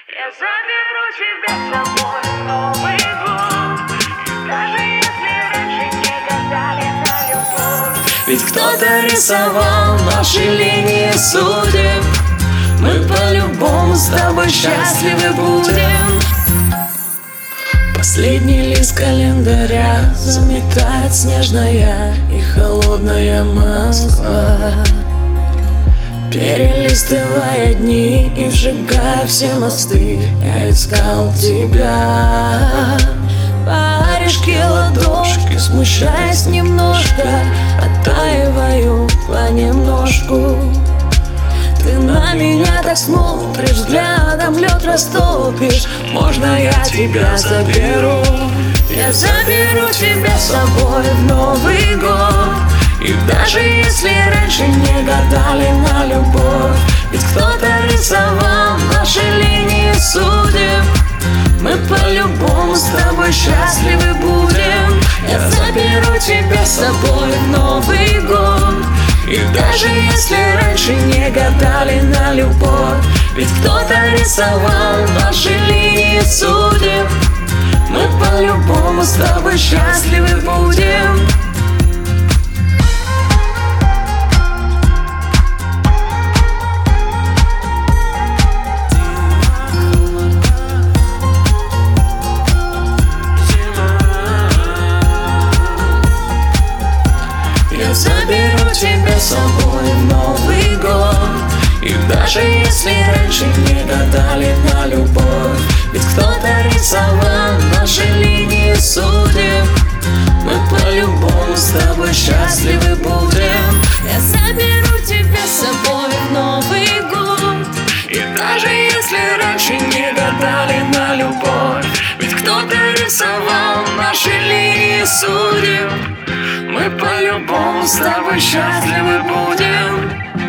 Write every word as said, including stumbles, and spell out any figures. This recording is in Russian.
Я заберу тебя с собой в Новый год, даже если раньше не гадали на любовь. Ведь кто-то рисовал наши линии судеб. Мы по-любому с тобой счастливы будем. Последний лист календаря заметает снежная и холодная Москва, перелистывая дни и сжигая все мосты. Я искал тебя, варежки, ладошки, смущаясь немножко, оттаиваю понемножку. Ты на меня так смотришь, взглядом лед растопишь. Можно я тебя заберу? Я заберу тебя с собой в Новый год. И даже если раньше не гадали на любовь, ведь кто-то рисовал наши линии судеб, мы по-любому с тобой счастливы будем. Я заберу тебя с собой в Новый год. И даже если раньше не гадали на любовь, ведь кто-то рисовал наши линии судеб, мы по-любому с тобой счастливы будем. Я заберу тебя с собой в Новый год. И даже если раньше не гадали на любовь, ведь кто-то рисовал наши линии судеб, мы по-любому с тобой счастливы будем. Я заберу тебя с собой в Новый год. И даже если раньше не гадали на любовь, ведь кто-то рисовал наши линии судеб, мы по-любому с тобой счастливы будем.